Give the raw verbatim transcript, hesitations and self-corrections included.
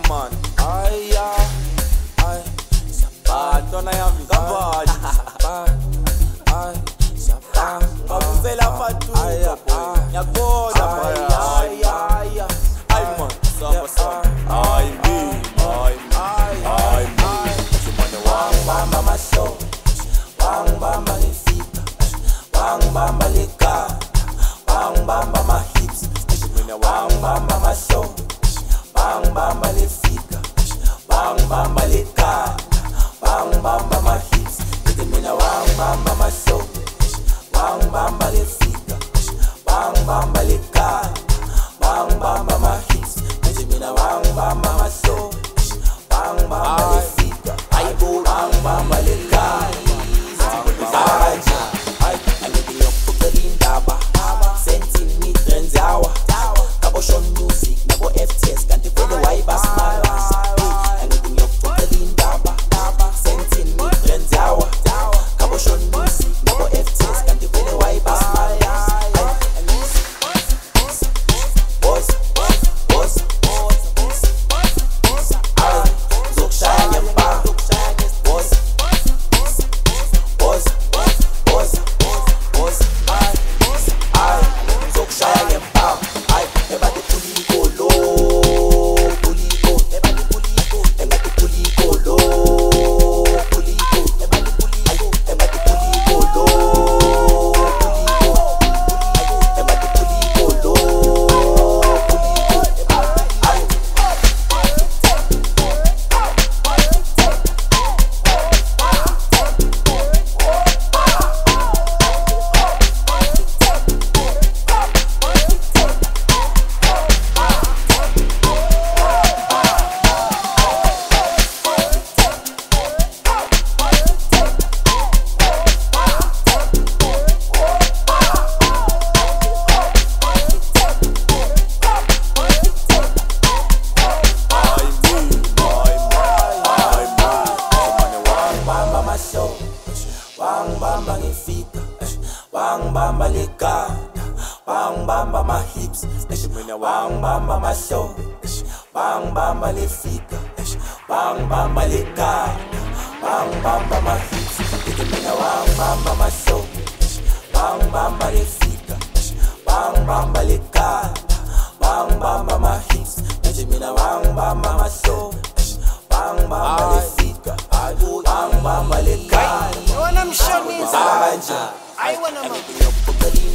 man. Ay, ay, ay. Sapat, ito na yan. Kabad. Sapat, ay, sapat. Kabusela pa tu. Ay, ay. Nyagoda. Ay, ay, ay. Ay, man. Sama, sama. Ay, me. Ay, ay, ay, me. Chumane wang bamba masyo. Wang bamba nifika. Wang bamba lika. Wang bamba ma hips. Chumane wang bamba masyo. Wang bamba lifika. Wang bamba lika. Wang bamba ma hips. Chumane wang bamba masyo. Wang bamba lifika. Wang bamba lika. Wang bamba ma hips. Chumane wang bamba masyo. Wang bamba lifika. Ay go wang bamba lika. Kabosho music, nabo F T S, kanti kwele waiba smala. Anything yok totalin daba, sentin mi friends yawa. Kabosho music, nabo F T S, kanti kwele waiba smala. Boys, boys, ay, zok shaya nyempa. Boys, boys, boys, boys, ay, ay, zok shaya nyempa. Eba de puliko lo, puliko. Eba de puliko, eba de puliko lo, puliko. Eba de puliko, eba de puliko lo, puliko. Eba de puliko lo, puliko. Ay. Wang bamba ngifika, wang bamba likada, wang bamba ma hips, wang bamba ma show, wang bamba lifika, wang bamba likada, wang bamba ma hips, wang bamba ma show, wang bamba lifika, wang bamba likada, wang bamba ma hips, wang bamba ma show, wang bamba lifika, wang bamba likada. I wanna mshoni. I I wanna.